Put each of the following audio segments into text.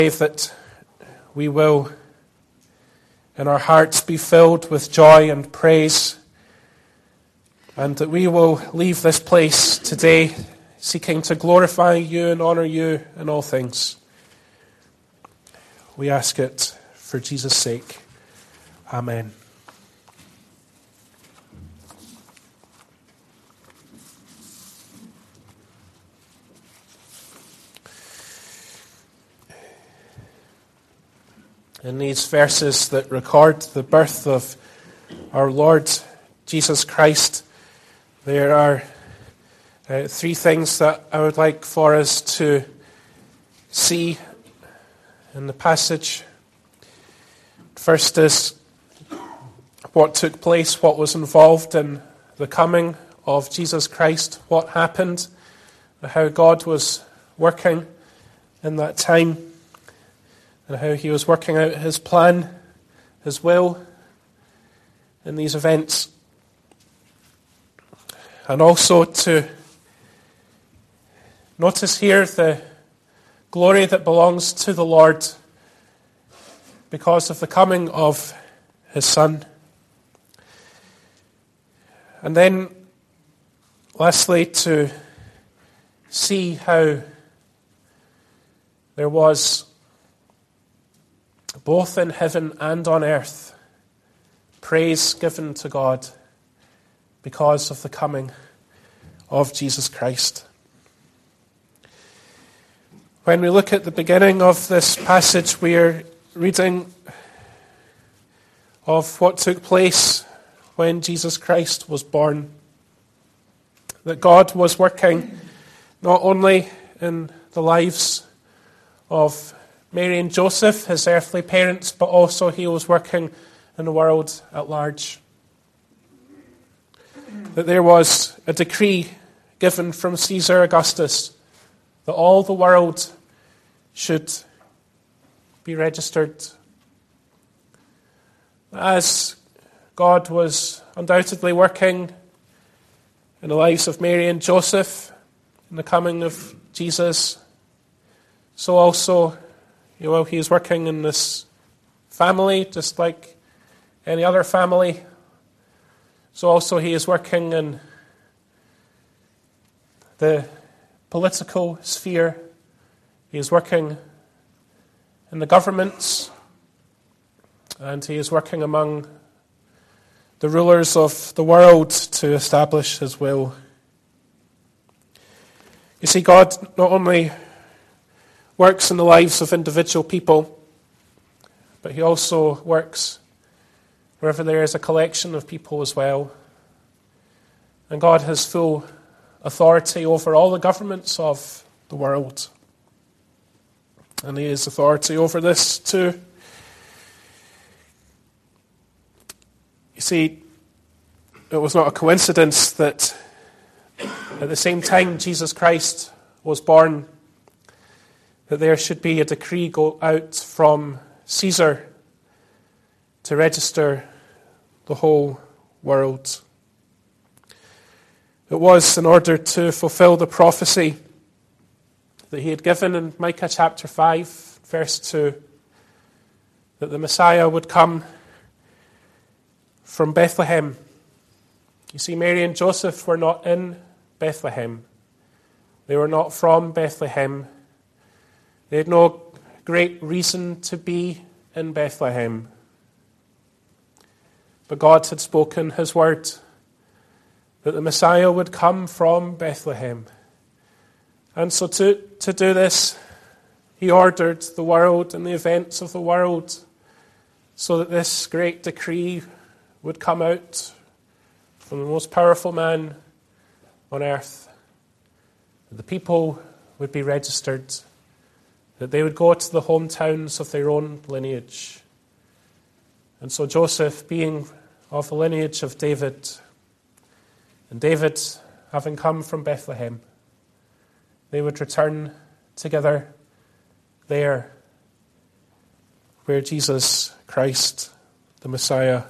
That we will in our hearts be filled with joy and praise, and that we will leave this place today seeking to glorify you and honor you in all things. We ask it for Jesus' sake. Amen. In these verses that record the birth of our Lord Jesus Christ, there are three things that I would like for us to see in the passage. First is what took place, what was involved in the coming of Jesus Christ, what happened, how God was working in that time, and how he was working out his plan, his will in these events. And also to notice here the glory that belongs to the Lord because of the coming of his Son. And then, lastly, to see how there was, both in heaven and on earth, praise given to God because of the coming of Jesus Christ. When we look at the beginning of this passage, we are reading of what took place when Jesus Christ was born. That God was working not only in the lives of Mary and Joseph, his earthly parents, but also he was working in the world at large. That there was a decree given from Caesar Augustus that all the world should be registered. As God was undoubtedly working in the lives of Mary and Joseph in the coming of Jesus, so also he is working in this family, just like any other family. So also he is working in the political sphere. He is working in the governments. And he is working among the rulers of the world to establish his will. You see, God not only works in the lives of individual people, but he also works wherever there is a collection of people as well. And God has full authority over all the governments of the world. And he has authority over this too. You see, it was not a coincidence that at the same time Jesus Christ was born, that there should be a decree go out from Caesar to register the whole world. It was in order to fulfill the prophecy that he had given in Micah chapter 5, verse 2, that the Messiah would come from Bethlehem. You see, Mary and Joseph were not in Bethlehem. They were not from Bethlehem. They had no great reason to be in Bethlehem. But God had spoken his word that the Messiah would come from Bethlehem. And so to do this, he ordered the world and the events of the world so that this great decree would come out from the most powerful man on earth. That the people would be registered, that they would go to the hometowns of their own lineage. And so Joseph, being of the lineage of David, and David having come from Bethlehem, they would return together there where Jesus Christ, the Messiah,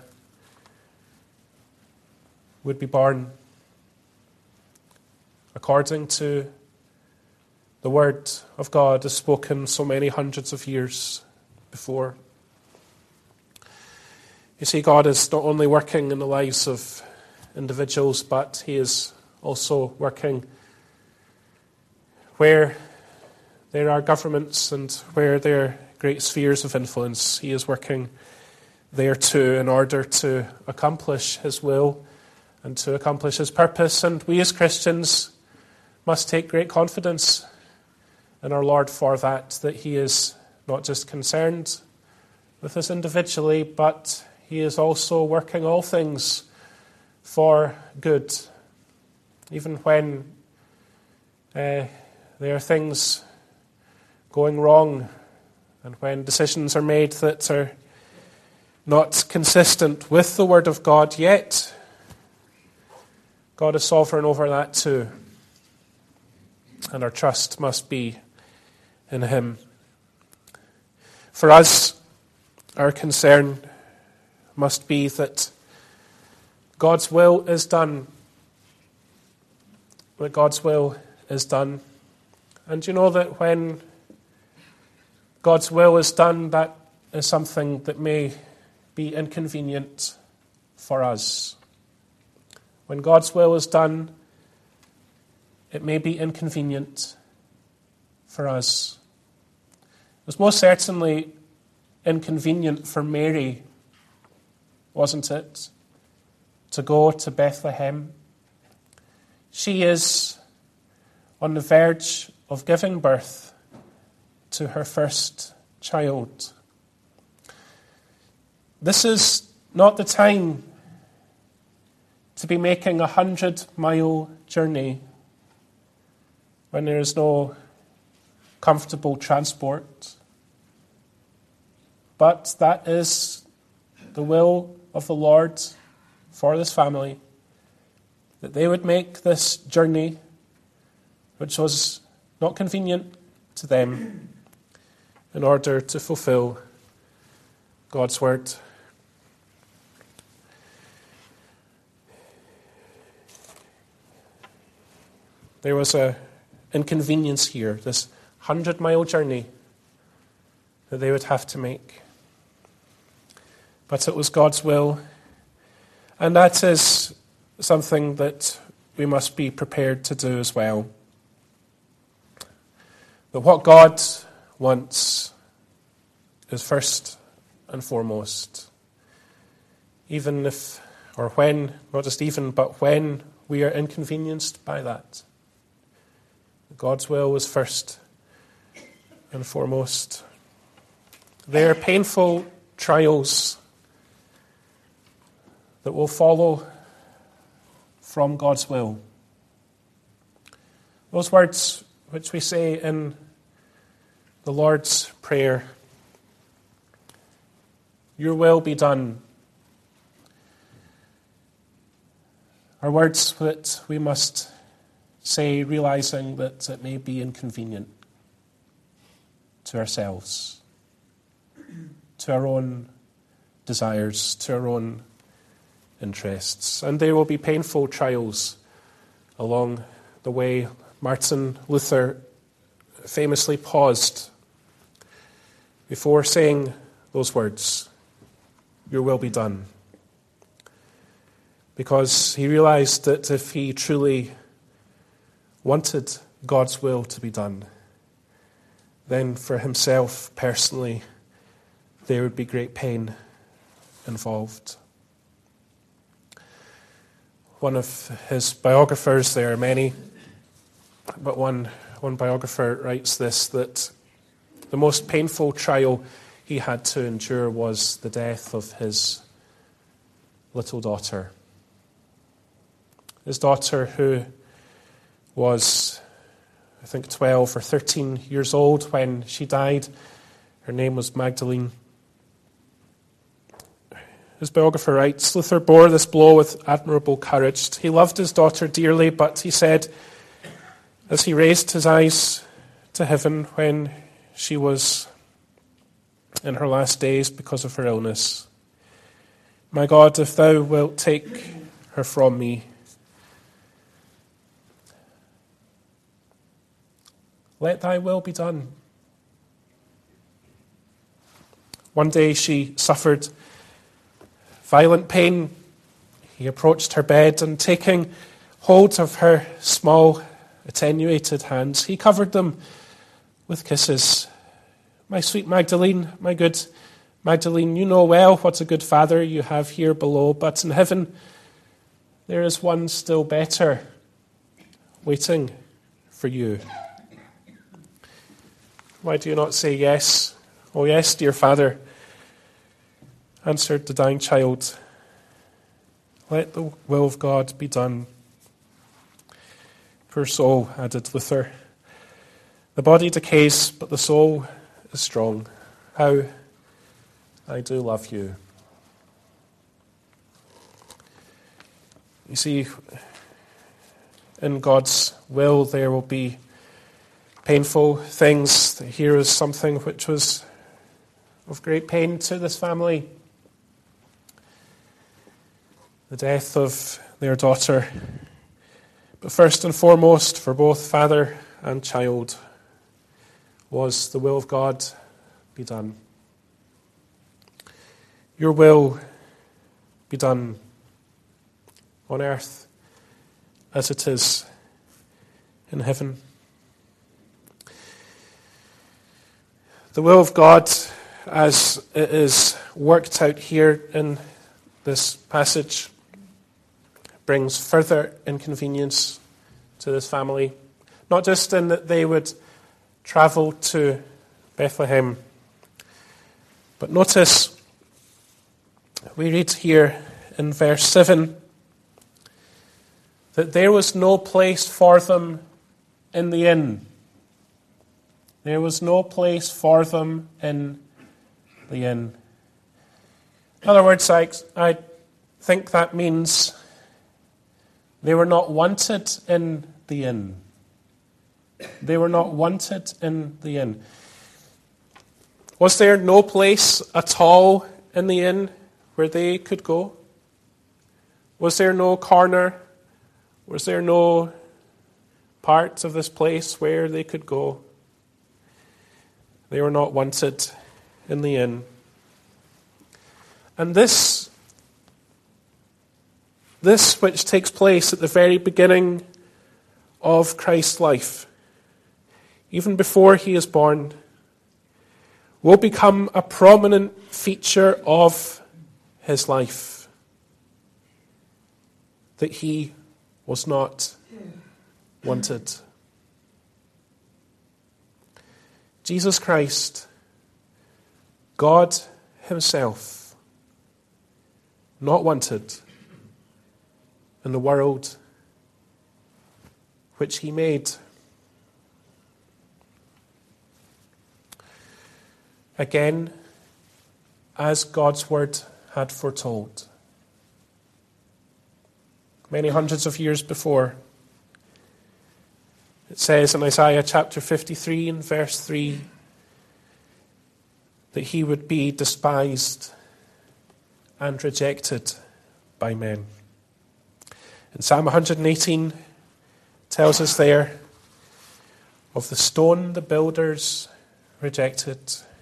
would be born according to the word of God is spoken so many hundreds of years before. You see, God is not only working in the lives of individuals, but he is also working where there are governments and where there are great spheres of influence. He is working there too in order to accomplish his will and to accomplish his purpose. And we as Christians must take great confidence in our Lord for that he is not just concerned with us individually, but he is also working all things for good. Even when there are things going wrong and when decisions are made that are not consistent with the Word of God, yet God is sovereign over that too. And our trust must be in him. For us, our concern must be that God's will is done. That God's will is done. And you know that when God's will is done, that is something that may be inconvenient for us. When God's will is done, it may be inconvenient for us. It was most certainly inconvenient for Mary, wasn't it, to go to Bethlehem. She is on the verge of giving birth to her first child. This is not the time to be making a 100-mile journey when there is no comfortable transport. But that is the will of the Lord for this family, that they would make this journey, which was not convenient to them, in order to fulfill God's word. There was an inconvenience here, this 100-mile journey that they would have to make. But it was God's will, and that is something that we must be prepared to do as well. But what God wants is first and foremost, even if, or when, not just even, but when we are inconvenienced by that. God's will was first and foremost. There are painful trials that will follow from God's will. Those words which we say in the Lord's Prayer, your will be done, are words that we must say realizing that it may be inconvenient to ourselves, to our own desires, to our own interests. And there will be painful trials along the way. Martin Luther famously paused before saying those words, your will be done. Because he realized that if he truly wanted God's will to be done, then for himself personally, there would be great pain involved. One of his biographers, there are many, but one biographer writes this, that the most painful trial he had to endure was the death of his little daughter. His daughter, who was, I think, 12 or 13 years old when she died. Her name was Magdalene. His biographer writes, Luther bore this blow with admirable courage. He loved his daughter dearly, but he said, as he raised his eyes to heaven when she was in her last days because of her illness, my God, if thou wilt take her from me, Let thy will be done. One day she suffered violent pain. He approached her bed and taking hold of her small, attenuated hands, he covered them with kisses. My sweet Magdalene, my good Magdalene, you know well what a good Father you have here below, but in heaven there is one still better waiting for you. Why do you not say yes? Oh yes, dear Father, answered the dying child. Let the will of God be done. Poor soul, added Luther. The body decays, but the soul is strong. How I do love you. You see, in God's will there will be painful things. Here is something which was of great pain to this family. The death of their daughter. But first and foremost, for both father and child, was the will of God be done. Your will be done on earth as it is in heaven. The will of God, as it is worked out here in this passage, brings further inconvenience to this family. Not just in that they would travel to Bethlehem, but notice we read here in verse 7 that there was no place for them in the inn. There was no place for them in the inn. In other words, I think that means they were not wanted in the inn. They were not wanted in the inn. Was there no place at all in the inn where they could go? Was there no corner? Was there no part of this place where they could go? They were not wanted in the inn. And this which takes place at the very beginning of Christ's life, even before he is born, will become a prominent feature of his life. That he was not wanted. Jesus Christ, God himself, not wanted in the world which he made. Again, as God's word had foretold, many hundreds of years before. It says in Isaiah chapter 53 and verse 3 that he would be despised and rejected by men. And Psalm 118 tells us there of the stone the builders rejected.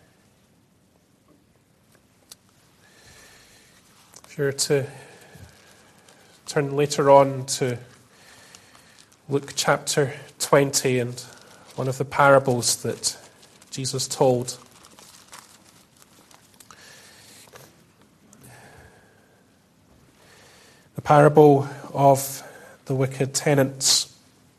If you're to turn later on to Luke chapter 20 and one of the parables that Jesus told. The parable of the wicked tenants.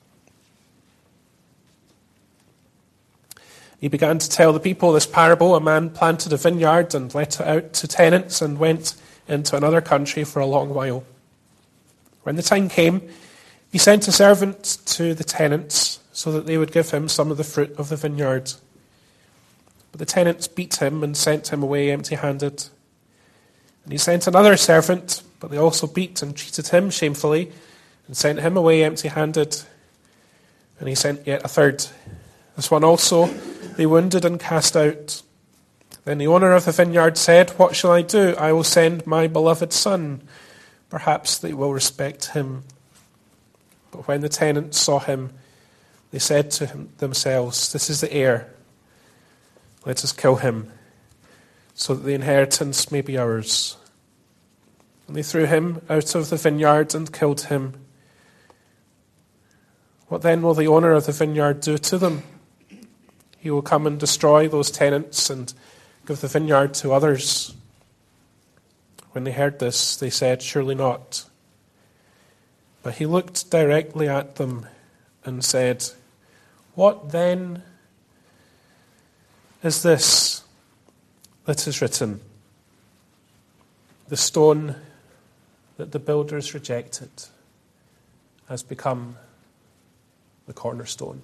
He began to tell the people this parable. A man planted a vineyard and let it out to tenants and went into another country for a long while. When the time came, he sent a servant to the tenants so that they would give him some of the fruit of the vineyard. But the tenants beat him and sent him away empty-handed. And he sent another servant, but they also beat and treated him shamefully and sent him away empty-handed. And he sent yet a third. This one also they wounded and cast out. Then the owner of the vineyard said, "What shall I do? I will send my beloved son. Perhaps they will respect him." But when the tenants saw him, they said to themselves, "This is the heir. Let us kill him, so that the inheritance may be ours." And they threw him out of the vineyard and killed him. What then will the owner of the vineyard do to them? He will come and destroy those tenants and give the vineyard to others. When they heard this, they said, "Surely not." But he looked directly at them and said, "What then is this that is written? The stone that the builders rejected has become the cornerstone."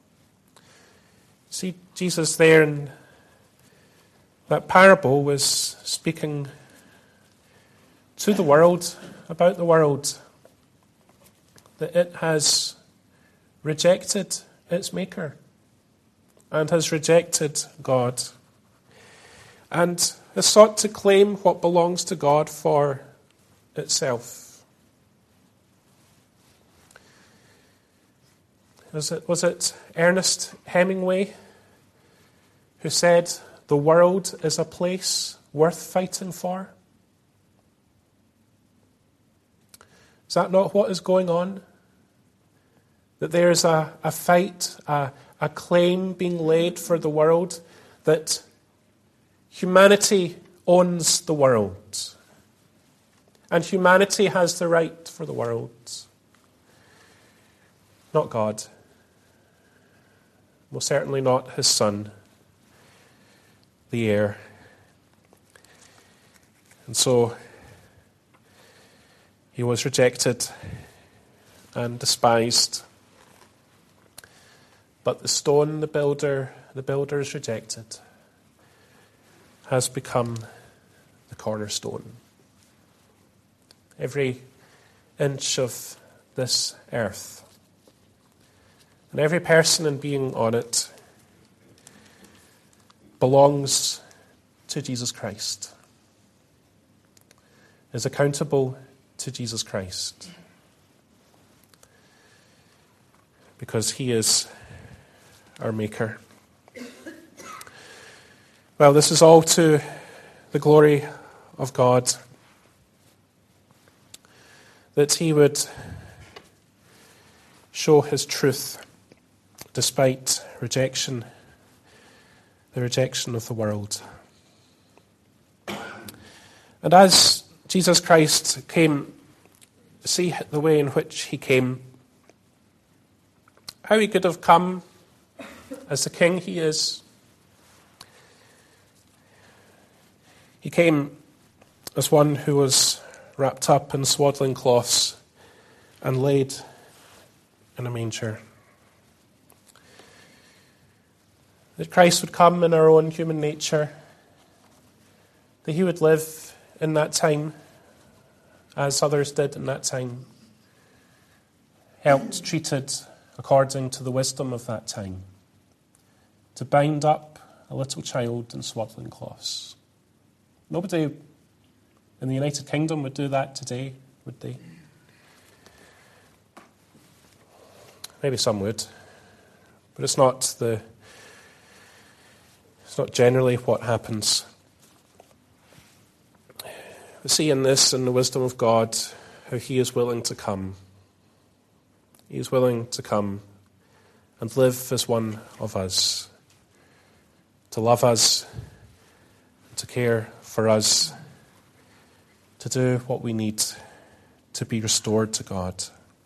See, Jesus there in that parable was speaking to the world, about the world, that it has rejected its maker and has rejected God and has sought to claim what belongs to God for itself. Was it Ernest Hemingway who said, "The world is a place worth fighting for"? Is that not what is going on? That there is a fight, a claim being laid for the world, that humanity owns the world. And humanity has the right for the world. Not God. Most certainly not his Son, the heir. And so he was rejected and despised. But the stone the builders rejected, has become the cornerstone. Every inch of this earth, and every person and being on it, belongs to Jesus Christ, is accountable to Jesus Christ, because he is our Maker. Well, this is all to the glory of God, that he would show his truth despite rejection, the rejection of the world. And as Jesus Christ came, see the way in which he came, how he could have come as the King he is. He came as one who was wrapped up in swaddling cloths and laid in a manger. That Christ would come in our own human nature, that he would live in that time as others did in that time, helped, treated according to the wisdom of that time, to bind up a little child in swaddling cloths. Nobody in the United Kingdom would do that today, would they? Maybe some would, but it's not generally what happens. We see in this, in the wisdom of God, how he is willing to come. He is willing to come and live as one of us, to love us, to care for us, to do what we need to be restored to God.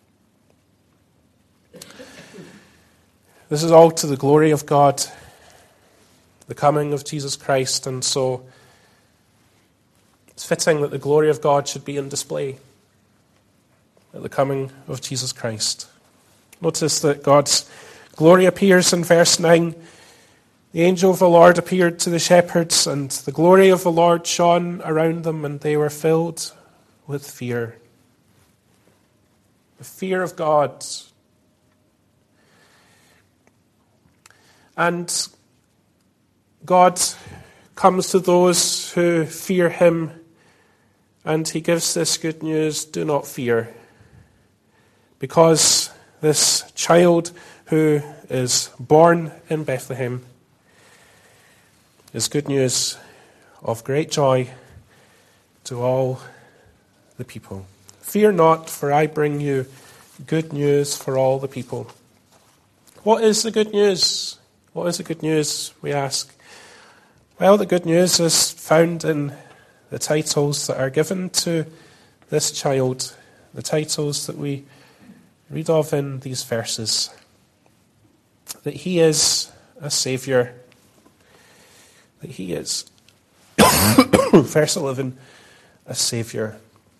This is all to the glory of God, the coming of Jesus Christ, and so it's fitting that the glory of God should be in display at the coming of Jesus Christ. Notice that God's glory appears in verse 9. The angel of the Lord appeared to the shepherds, and the glory of the Lord shone around them, and they were filled with fear. The fear of God. And God comes to those who fear him, and he gives this good news: do not fear, because this child who is born in Bethlehem is good news of great joy to all the people. Fear not, for I bring you good news for all the people. What is the good news? What is the good news, we ask? Well, the good news is found in the titles that are given to this child, the titles that we read of in these verses. That he is a Saviour. That he is, verse 11, a Saviour.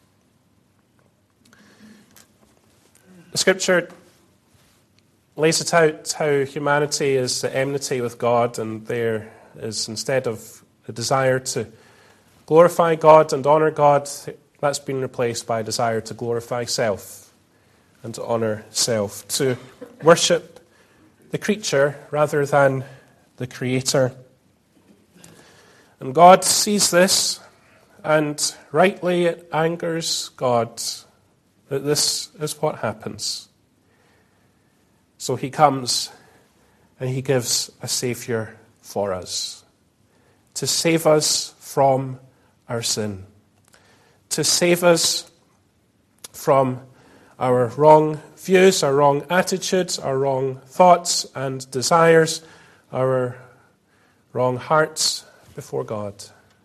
The Scripture lays it out how humanity is at enmity with God, and there is, instead of a desire to glorify God and honour God, that's been replaced by a desire to glorify self and to honour self, to worship the creature rather than the Creator. And God sees this, and rightly it angers God that this is what happens. So he comes and he gives a Saviour for us, to save us from our sin, to save us from our wrong views, our wrong attitudes, our wrong thoughts and desires, our wrong hearts before God.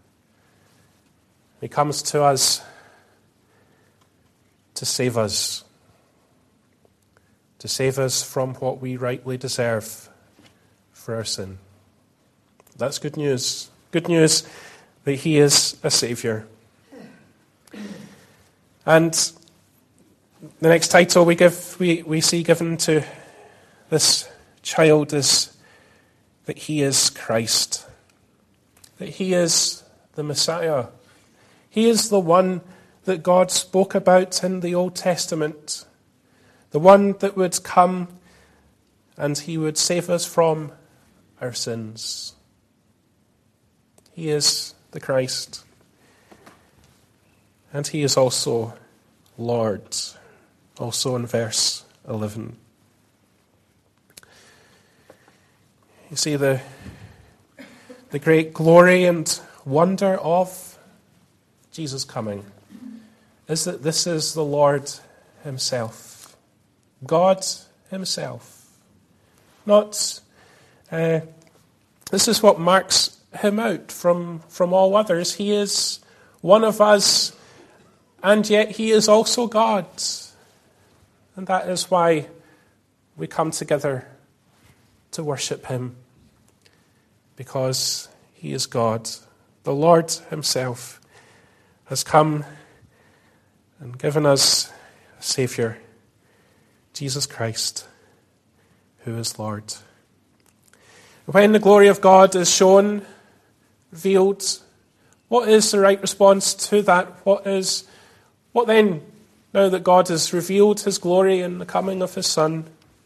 He comes to us to save us from what we rightly deserve for our sin. That's good news. Good news that he is a Saviour. And the next title we see given to this child is that he is Christ. That he is the Messiah. He is the one that God spoke about in the Old Testament. The one that would come and he would save us from our sins. He is the Christ. And he is also Lord. Also in verse 11. You see the great glory and wonder of Jesus coming is that this is the Lord himself. God himself. This is what marks him out from all others. He is one of us, and yet he is also God. And that is why we come together to worship him, because he is God. The Lord himself has come and given us a Saviour, Jesus Christ, who is Lord. When the glory of God is shown, revealed, what is the right response to that? What then, now that God has revealed his glory in the coming of his Son?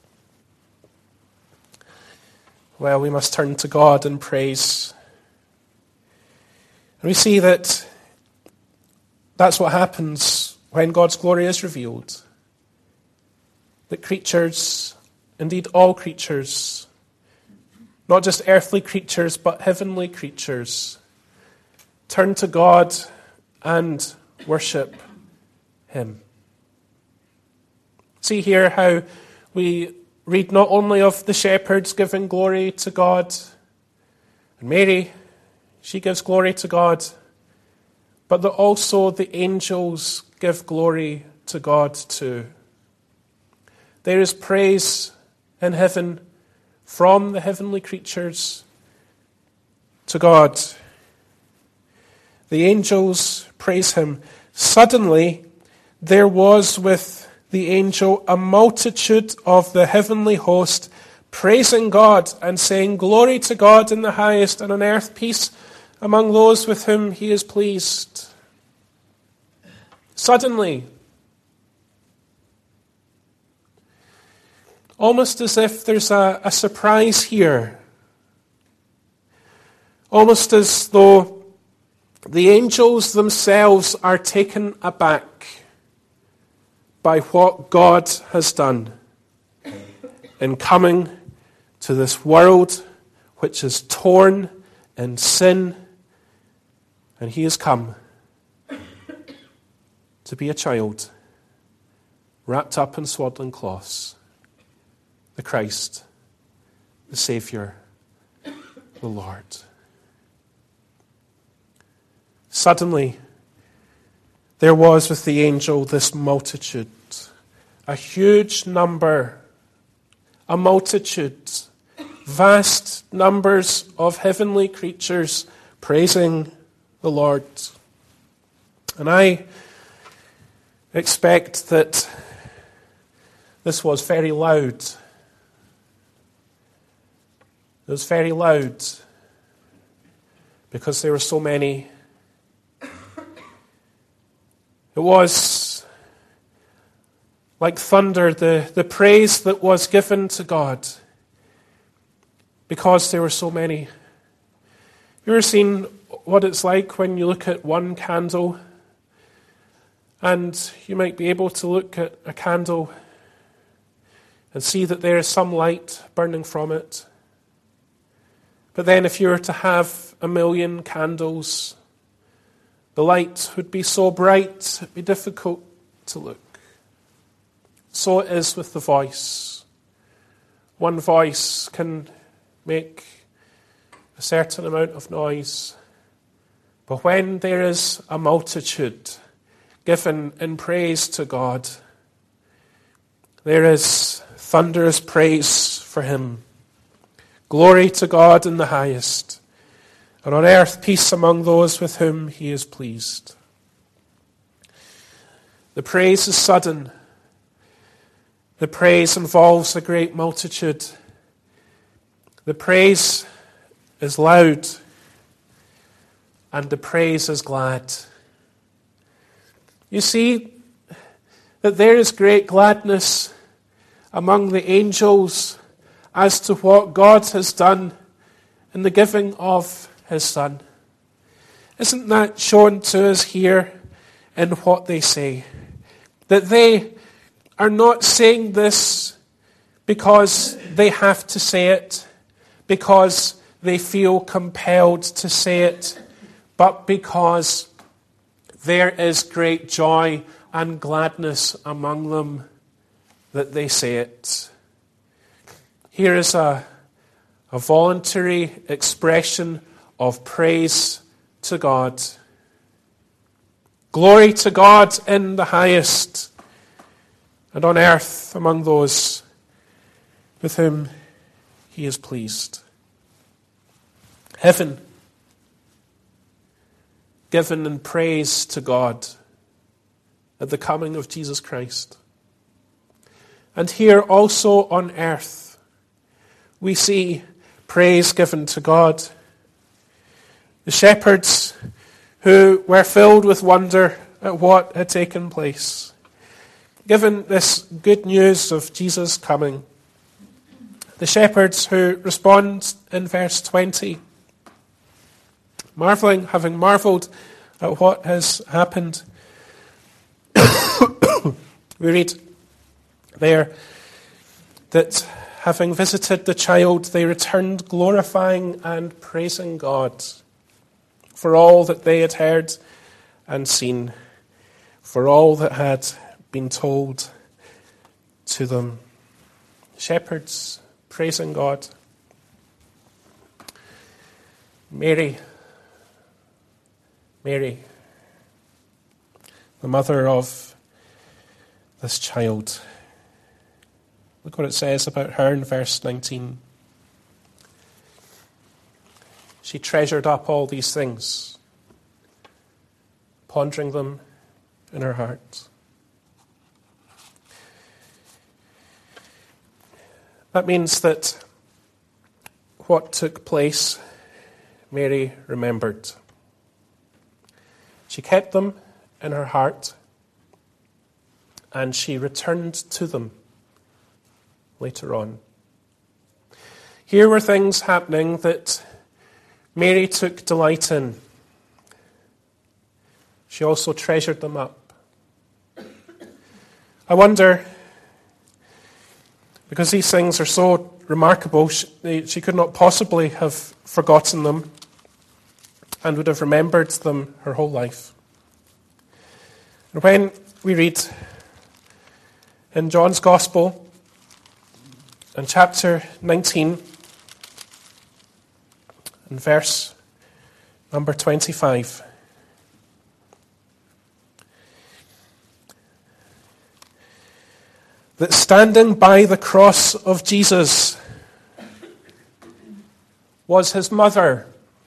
Well, we must turn to God in praise. And we see that that's what happens when God's glory is revealed. That creatures, indeed all creatures, not just earthly creatures, but heavenly creatures, turn to God and worship him. See here how we read not only of the shepherds giving glory to God, and Mary, she gives glory to God, but that also the angels give glory to God too. There is praise in heaven from the heavenly creatures to God. The angels praise him. Suddenly, there was with the angel a multitude of the heavenly host, praising God and saying, "Glory to God in the highest, and on earth peace among those with whom he is pleased." Suddenly, almost as if there's a surprise here. Almost as though the angels themselves are taken aback by what God has done in coming to this world which is torn in sin, and he has come to be a child wrapped up in swaddling cloths, the Christ, the Saviour, the Lord. Suddenly, there was with the angel this multitude, a huge number, a multitude, vast numbers of heavenly creatures praising the Lord. And I expect that this was very loud. It was very loud because there were so many. It was like thunder, the praise that was given to God because there were so many. You ever seen what it's like when you look at one candle and you might be able to look at a candle and see that there is some light burning from it. But then if you were to have 1,000,000 candles, the light would be so bright, it would be difficult to look. So it is with the voice. One voice can make a certain amount of noise. But when there is a multitude given in praise to God, there is thunderous praise for him. Glory to God in the highest, and on earth peace among those with whom he is pleased. The praise is sudden. The praise involves a great multitude. The praise is loud, and the praise is glad. You see that there is great gladness among the angels as to what God has done in the giving of his Son. Isn't that shown to us here in what they say? That they are not saying this because they have to say it, because they feel compelled to say it, but because there is great joy and gladness among them that they say it. Here is a voluntary expression of praise to God. Glory to God in the highest, and on earth among those with whom he is pleased. Heaven given in praise to God at the coming of Jesus Christ. And here also on earth, we see praise given to God. The shepherds who were filled with wonder at what had taken place, given this good news of Jesus coming. The shepherds who respond in verse 20, marveling, having marveled at what has happened. We read there that having visited the child, they returned glorifying and praising God for all that they had heard and seen, for all that had been told to them. Shepherds praising God. Mary, the mother of this child. Look what it says about her in verse 19. She treasured up all these things, pondering them in her heart. That means that what took place, Mary remembered. She kept them in her heart, and she returned to them later on. Here were things happening that Mary took delight in. She also treasured them up. I wonder, Because these things are so remarkable, she could not possibly have forgotten them and would have remembered them her whole life. And when we read in John's Gospel, in chapter 19, in verse number 25, that standing by the cross of Jesus was his mother.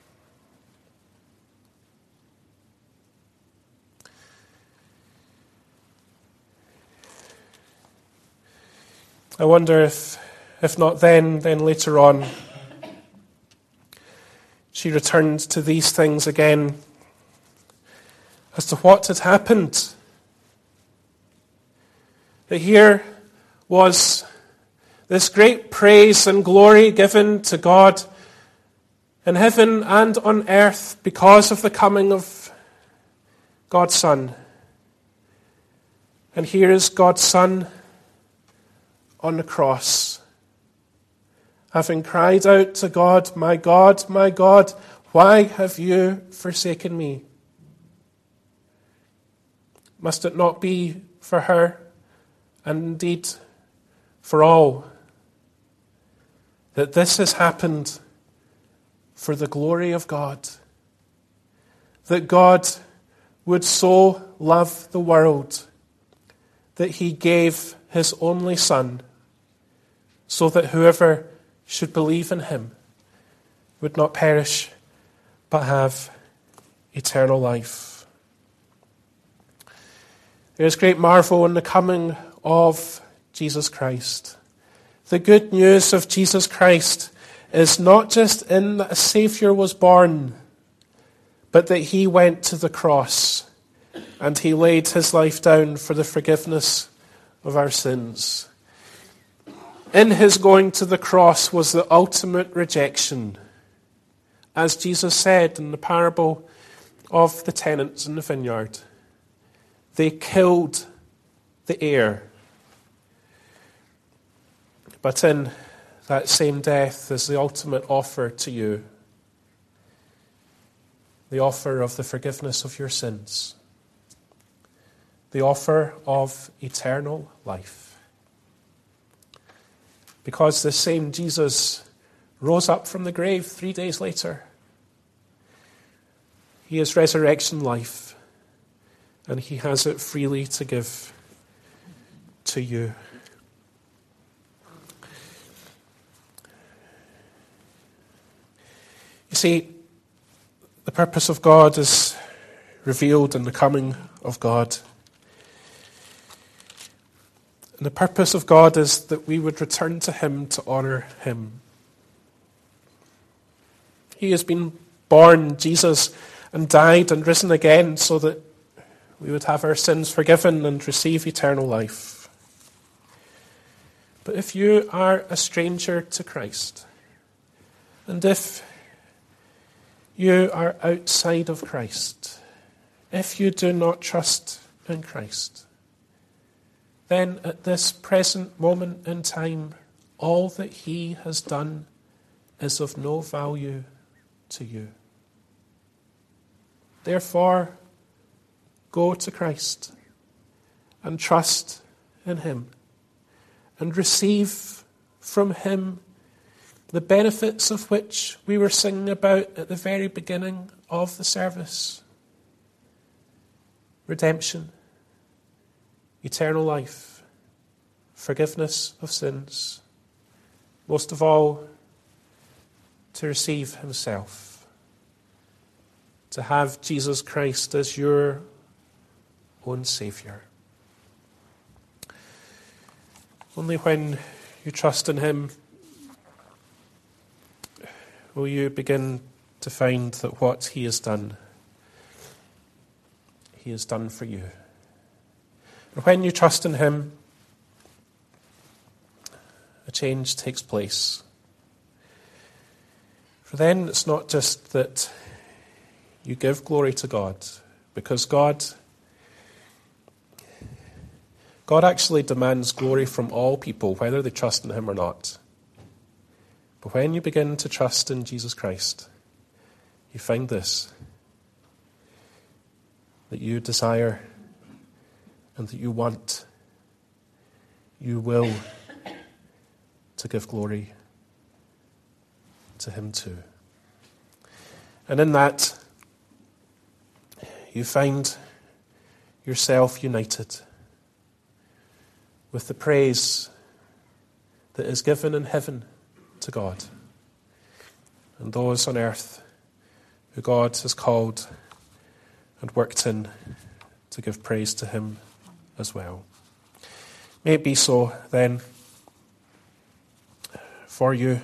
I wonder if not then later on, she returned to these things again as to what had happened. That here was this great praise and glory given to God in heaven and on earth because of the coming of God's Son. And here is God's Son on the cross, having cried out to God, my God, why have you forsaken me?" Must it not be for her, and indeed for all, that this has happened for the glory of God? That God would so love the world that he gave his only Son, so that whoever should believe in him would not perish, but have eternal life. There is great marvel in the coming of Jesus Christ. The good news of Jesus Christ is not just in that a Saviour was born, but that he went to the cross and he laid his life down for the forgiveness of our sins. In his going to the cross was the ultimate rejection. As Jesus said in the parable of the tenants in the vineyard, they killed the heir. But in that same death is the ultimate offer to you, the offer of the forgiveness of your sins, the offer of eternal life. Because this same Jesus rose up from the grave 3 days later. He is resurrection life, and he has it freely to give to you. You see, the purpose of God is revealed in the coming of God. And the purpose of God is that we would return to him to honor him. He has been born, Jesus, and died and risen again so that we would have our sins forgiven and receive eternal life. But if you are a stranger to Christ, and if you are outside of Christ, if you do not trust in Christ, then at this present moment in time, all that he has done is of no value to you. Therefore, go to Christ and trust in him and receive from him the benefits of which we were singing about at the very beginning of the service. Redemption, eternal life, forgiveness of sins, most of all, to receive himself, to have Jesus Christ as your own Saviour. Only when you trust in him will you begin to find that what he has done for you. And when you trust in him, a change takes place. For then it's not just that you give glory to God, because God God actually demands glory from all people, whether they trust in him or not. But when you begin to trust in Jesus Christ, you find this, that you desire and that you want, you will, to give glory to him too. And in that, you find yourself united with the praise that is given in heaven to God, and those on earth who God has called and worked in to give praise to him as well. May it be so then for you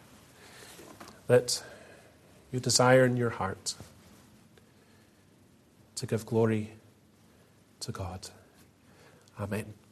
that you desire in your heart to give glory to God. Amen.